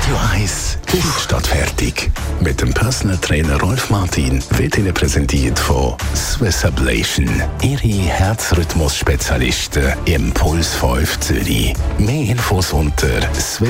Radio 1 statt fertig. Mit dem Personal Trainer Rolf Martin wird Ihnen präsentiert von Swiss Ablation. Ihre Herzrhythmus-Spezialisten im Puls 5 Zürich. Mehr Infos unter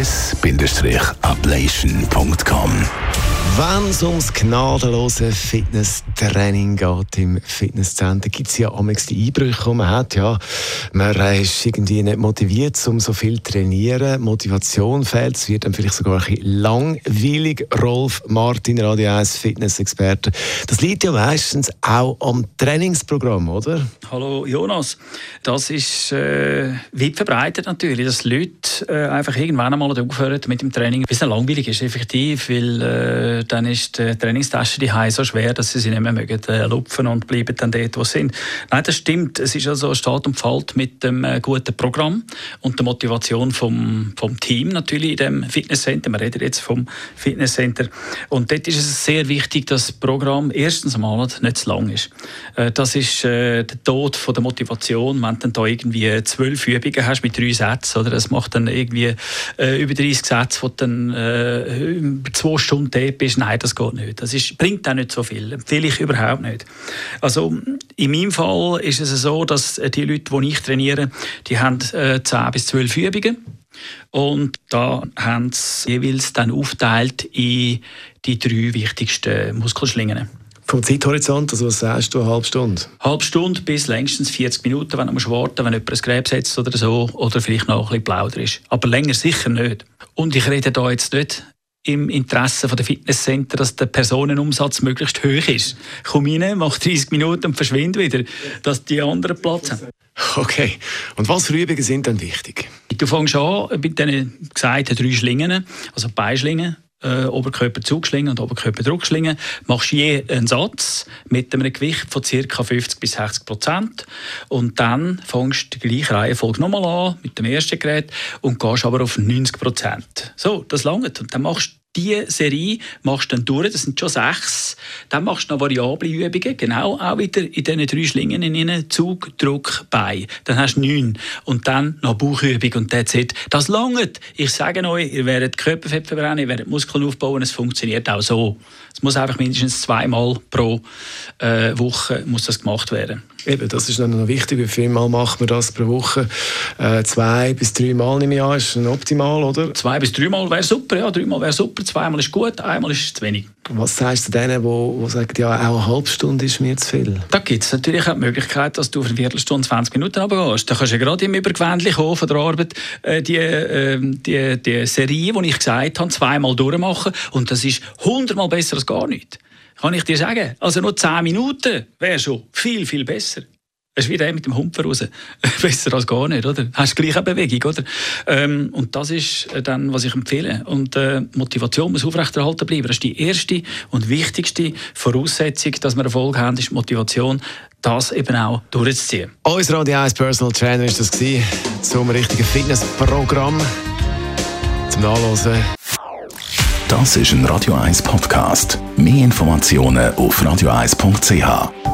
swiss-ablation.com. Wenn es ums gnadenlose Fitnesstraining geht im Fitnesscenter, gibt es ja manchmal die Einbrüche, die man hat. Ja, man ist irgendwie nicht motiviert, um so viel zu trainieren. Motivation fehlt, es wird dann vielleicht sogar ein bisschen langweilig. Rolf Martin, Radio 1 Fitness-Experte. Das liegt ja meistens auch am Trainingsprogramm, oder? Hallo Jonas. Das ist weit verbreitet natürlich, dass Leute einfach irgendwann einmal aufhören mit dem Training, weil es dann langweilig ist, effektiv, weil dann ist die Trainingstasche die so schwer, dass sie nicht mehr mögen lupfen und bleiben dann dort, wo sie sind. Nein, das stimmt. Es ist also Steht und Fällt mit dem guten Programm und der Motivation vom Team natürlich in dem Fitnesscenter. Wir reden jetzt vom Fitnesscenter. Und dort ist es sehr wichtig, dass das Programm erstens einmal nicht zu lang ist. Das ist der Tod von der Motivation, wenn du dann da irgendwie 12 Übungen hast mit 3 Sätzen, oder? Das macht dann irgendwie über 30 Sätze, wo du dann über 2 Stunden dort bist. Nein, das geht nicht. Das bringt auch nicht so viel. Empfehle ich überhaupt nicht. Also in meinem Fall ist es so, dass die Leute, die ich trainiere, die haben 10 bis 12 Übungen. Und da haben sie jeweils dann aufgeteilt in die 3 wichtigsten Muskelschlingen. Vom Zeithorizont, also was sagst du, eine halbe Stunde? Halbe Stunde bis längstens 40 Minuten, wenn du warten musst, wenn jemand ein Gerät setzt oder so, oder vielleicht noch ein bisschen Plauder ist. Aber länger sicher nicht. Und ich rede da jetzt nicht im Interesse der Fitnesscenter, dass der Personenumsatz möglichst hoch ist. Komm rein, mach 30 Minuten und verschwinde wieder, dass die anderen Platz haben. Okay. Und was für Übungen sind dann wichtig? Du fängst an mit den gesagten 3 Schlingen, also Beinschlingen, Oberkörperzugschlingen und Oberkörperdruckschlingen. Machst je einen Satz mit einem Gewicht von ca. 50-60%. Und dann fängst du die gleiche Reihenfolge nochmal an mit dem ersten Gerät und gehst aber auf 90%. So, das langt. Und dann machst du die Serie machst du dann durch, das sind schon 6. Dann machst du noch variable Übungen, genau auch wieder in diesen 3 Schlingen in ihnen, Zug, Druck, Bein. Dann hast du 9. Und dann noch Bauchübung und that's it. Das langt. Ich sage euch, ihr werdet Körperfett verbrennen, ihr werdet Muskeln aufbauen, es funktioniert auch so. Es muss einfach mindestens 2-mal pro Woche muss das gemacht werden. Eben, das ist dann noch wichtig. Wie viel Mal macht man das pro Woche? 2 bis 3 Mal im Jahr ist optimal, oder? 2 bis 3 Mal wäre super, ja. 3 Mal wäre super, 2 Mal ist gut, 1 Mal ist zu wenig. Was sagst du denen, die sagen, ja, auch eine halbe Stunde ist mir zu viel? Da gibt es natürlich auch die Möglichkeit, dass du auf eine Viertelstunde, 20 Minuten runtergehst. Da kannst du ja gerade im Übergewändchen kommen von der Arbeit die Serie, die ich gesagt habe, 2-mal durchmachen. Und das ist 100-mal besser als gar nichts. Kann ich dir sagen. Also nur 10 Minuten wäre schon viel, viel besser. Das ist wie der mit dem Humpen raus. Besser als gar nicht, oder? Hast gleich eine Bewegung, oder? Und das ist dann, was ich empfehle. Und Motivation muss aufrechterhalten bleiben. Das ist die erste und wichtigste Voraussetzung, dass wir Erfolg haben, ist Motivation, das eben auch durchzuziehen. Unser Radio 1 Personal Trainer war das zum richtigen Fitnessprogramm. Zum Nachhören. Das ist ein Radio 1 Podcast. Mehr Informationen auf radio1.ch.